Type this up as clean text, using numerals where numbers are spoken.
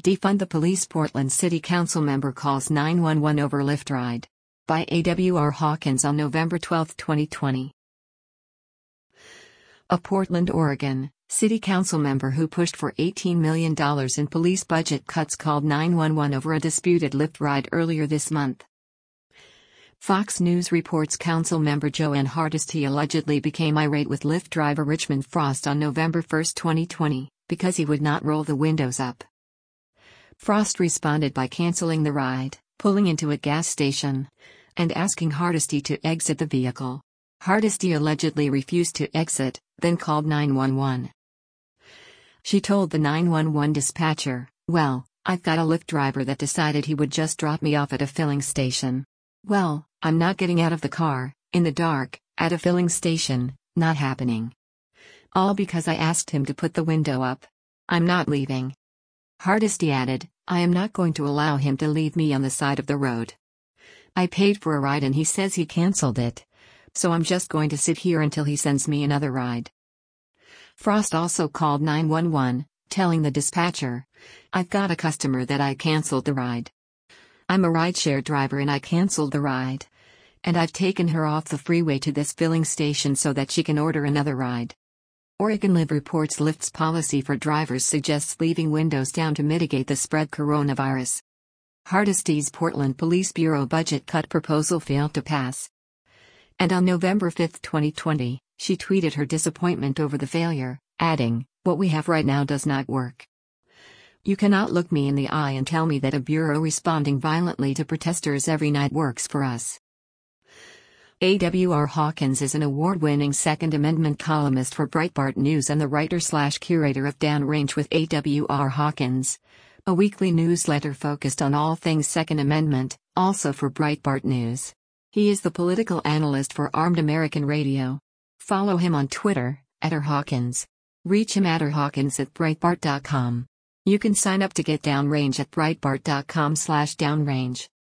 Defund the Police. Portland City Council member calls 911 over Lyft ride. By A.W.R. Hawkins on November 12, 2020. A Portland, Oregon, City Council member who pushed for $18 million in police budget cuts called 911 over a disputed Lyft ride earlier this month. Fox News reports Council member Joanne Hardesty allegedly became irate with Lyft driver Richmond Frost on November 1, 2020, because he would not roll the windows up. Frost responded by canceling the ride, pulling into a gas station, and asking Hardesty to exit the vehicle. Hardesty allegedly refused to exit, then called 911. She told the 911 dispatcher, "Well, I've got a Lyft driver that decided he would just drop me off at a filling station. Well, I'm not getting out of the car, in the dark, at a filling station, not happening. All because I asked him to put the window up. I'm not leaving." Hardesty added, "I am not going to allow him to leave me on the side of the road. I paid for a ride and he says he canceled it. So I'm just going to sit here until he sends me another ride." Frost also called 911, telling the dispatcher, "I've got a customer that I canceled the ride. I'm a rideshare driver and I canceled the ride. And I've taken her off the freeway to this filling station so that she can order another ride." Oregon Live reports Lyft's policy for drivers suggests leaving windows down to mitigate the spread coronavirus. Hardesty's Portland Police Bureau budget cut proposal failed to pass. And on November 5, 2020, she tweeted her disappointment over the failure, adding, "What we have right now does not work. You cannot look me in the eye and tell me that a bureau responding violently to protesters every night works for us." A.W.R. Hawkins is an award-winning Second Amendment columnist for Breitbart News and the writer/curator of Downrange with A.W.R. Hawkins, a weekly newsletter focused on all things Second Amendment, also for Breitbart News. He is the political analyst for Armed American Radio. Follow him on Twitter, @rhawkins. Reach him @rhawkins@breitbart.com. You can sign up to get Downrange at breitbart.com/downrange.